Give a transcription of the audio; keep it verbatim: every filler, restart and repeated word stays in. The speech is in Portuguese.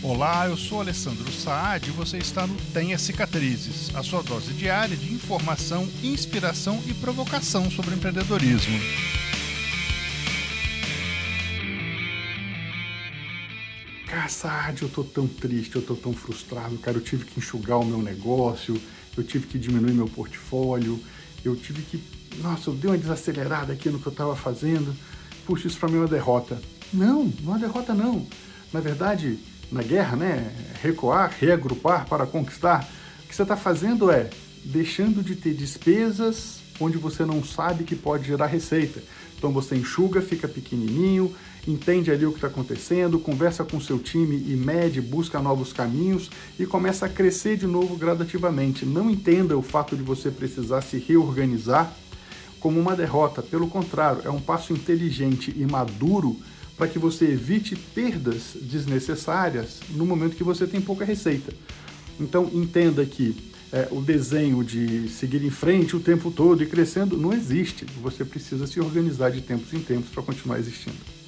Olá, eu sou Alessandro Saad e você está no Tenha Cicatrizes, a sua dose diária de informação, inspiração e provocação sobre empreendedorismo. Cara, Saad, eu tô tão triste, eu tô tão frustrado, cara, eu tive que enxugar o meu negócio, eu tive que diminuir meu portfólio, eu tive que... Nossa, eu dei uma desacelerada aqui no que eu tava fazendo. Puxa, isso pra mim é uma derrota. Não, não é uma derrota não. Na verdade, na guerra, né, recuar, reagrupar para conquistar, o que você está fazendo é deixando de ter despesas onde você não sabe que pode gerar receita. Então você enxuga, fica pequenininho, entende ali o que está acontecendo, conversa com o seu time e mede, busca novos caminhos e começa a crescer de novo gradativamente. Não entenda o fato de você precisar se reorganizar como uma derrota. Pelo contrário, é um passo inteligente e maduro para que você evite perdas desnecessárias no momento que você tem pouca receita. Então entenda que é, o desenho de seguir em frente o tempo todo e crescendo não existe. Você precisa se organizar de tempos em tempos para continuar existindo.